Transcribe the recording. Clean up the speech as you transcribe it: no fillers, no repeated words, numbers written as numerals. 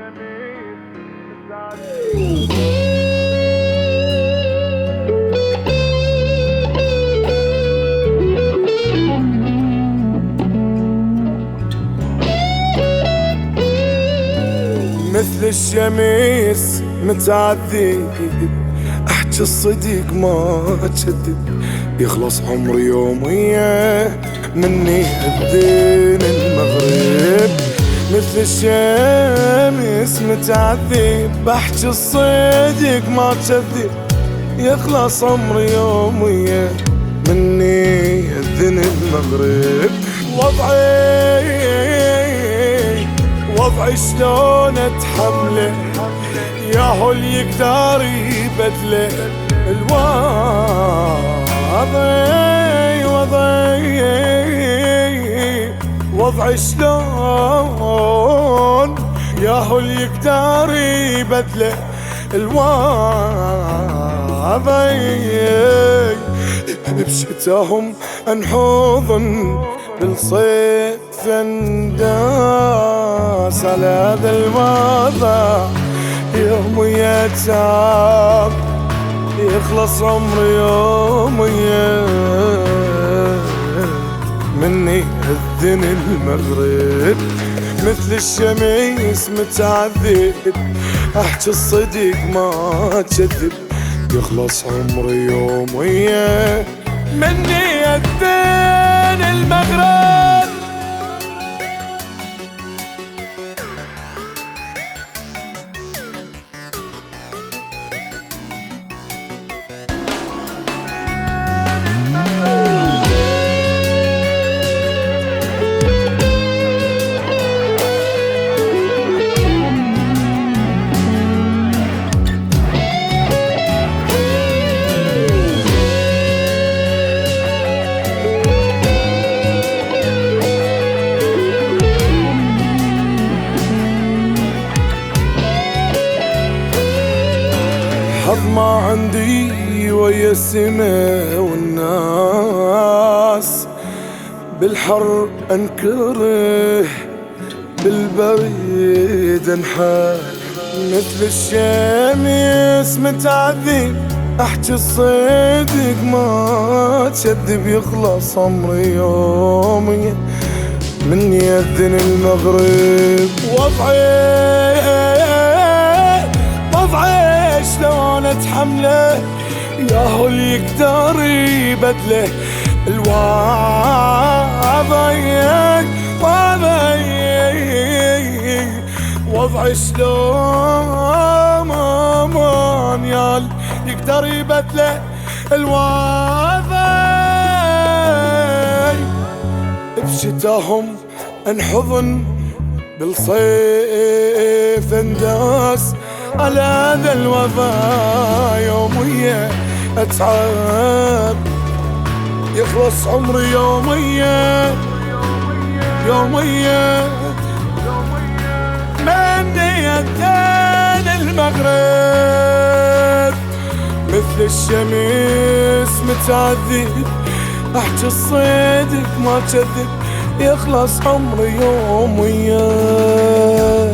مثل الشميس متعذب، احكي الصديق ما اكذب، يخلص عمري يومية مني الدين المغرب. مثل الشمس متعذب، احكي الصديق ما اكذب، يخلص عمري يومية مني الدين المغرب. وضعي شلون اتحمله، ياهو اللي يقدر يبدله وضعي شلون، ياهو اللي يقدر يبدله بشتاهم انحضن، بالصيف انداس على هذا الوضع يومية تعب، يخلص عمري يومية مني الدين المغرب. مثل الشميس متعذب، احكي الصديق ما اكذب، يخلص عمري يومية مني الدين المغرب. حظ ما عندي ويا السما والناس، بالحر انكره بالبريد انحال. مثل الشمس متعذب، احكي الصدق ما اكذب، يخلص عمري يومي مني يأذن المغرب. وضعي شلون اتحمله، ياهو اللي يقدر يبدله وضعي شلون، يا اللي يقدر يبدله بشتاهم انحضن، بالصيف انداس على هذا الوفا يومية اتعب، يخلص عمري يومية مني الدين المغرب. مثل الشمس متعذب، احكي الصدق ما كذب، يخلص عمري يومية